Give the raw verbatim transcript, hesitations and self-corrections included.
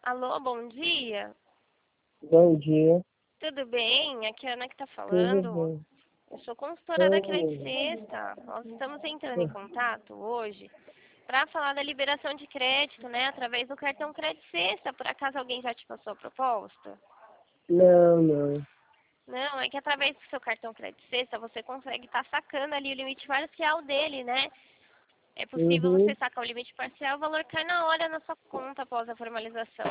Alô, bom dia. Bom dia. Tudo bem? Aqui é a Ana que tá Tudo falando. bem? Eu sou consultora da Credit Oi. Sexta. Nós estamos entrando em contato hoje para falar da liberação de crédito, né, através do cartão Credit Sexta. Por acaso alguém já te passou a proposta? Não, não. Não, é que através do seu cartão Credit Sexta você consegue estar sacando ali o limite parcial dele, né? É possível você Uhum. sacar o limite parcial, o valor cai na hora na sua conta após a formalização.